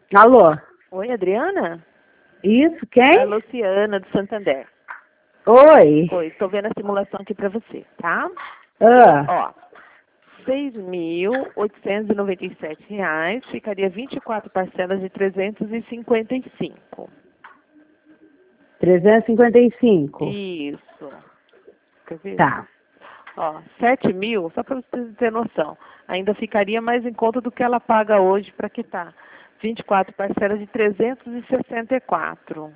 Alô? Oi, Adriana? Isso, É quem? a Luciana, do Santander. Oi. Oi, estou vendo a simulação aqui para você, tá? Ah, Ó, R$ 6.897, ficaria 24 parcelas de 355. 355. Isso. Quer ver? Tá. Ó, 7.000, só para você ter noção, ainda ficaria mais em conta do que ela paga hoje para quitar. 24 parcelas de 364.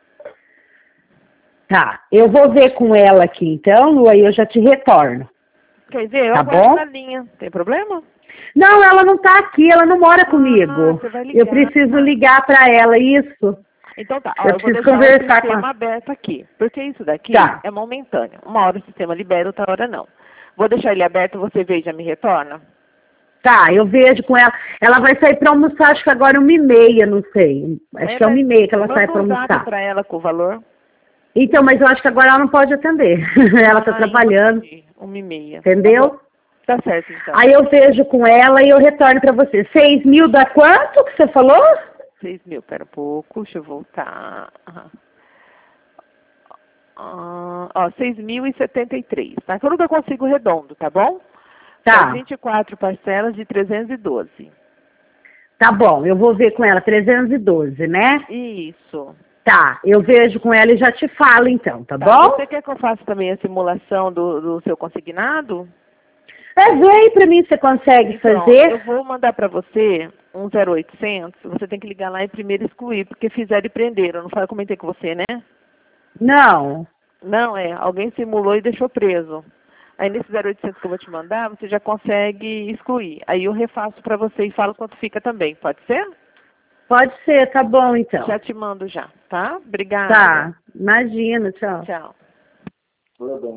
Tá. Eu vou ver com ela aqui então, Lu, aí eu já te retorno. Quer dizer, eu Tá aguardo na bom? linha. Tem problema? Não, ela não tá aqui, ela não mora comigo. Você vai Eu ligar. preciso ligar pra ela, isso. Então tá, ó, Eu eu vou preciso deixar o conversar com sistema ela. aberto aqui, porque isso daqui Tá. é momentâneo. Uma hora o sistema libera, outra hora não. Vou deixar ele aberto, você vê e já me retorna? Tá, eu vejo com ela. Ela vai sair pra almoçar, acho que agora 1h30, não sei. Acho que é 1h30 que ela sai pra Manda um zap almoçar. pra ela com o valor. Então, mas eu acho que agora ela não pode atender. Ela tá trabalhando, Entendi. 1h30. Tá bom? entendeu? Tá certo, então. Aí eu vejo com ela e eu retorno pra você. 6.000 dá quanto que você falou? 6.000, pera um pouco, deixa eu voltar. Ó, 6.073, tá? Que eu nunca consigo redondo, tá bom? São Tá, 24 parcelas de 312. tá bom. Eu vou ver com ela, 312, né? Isso. Tá, eu vejo com ela e já te falo então, tá Tá, bom? você quer que eu faça também a simulação do seu consignado? É, vê aí pra mim se você consegue Então, fazer. eu vou mandar para você um 0800, você tem que ligar lá e primeiro excluir, porque fizeram e prenderam. Não foi, eu comentei com você, né? Não. Não, alguém simulou e deixou preso. Aí nesse 0800 que eu vou te mandar, você já consegue excluir. Aí eu refaço para você e falo quanto fica também, pode ser? Pode ser, tá bom então. Já te mando já, tá? Obrigada. Tá, imagina, tchau. Tchau.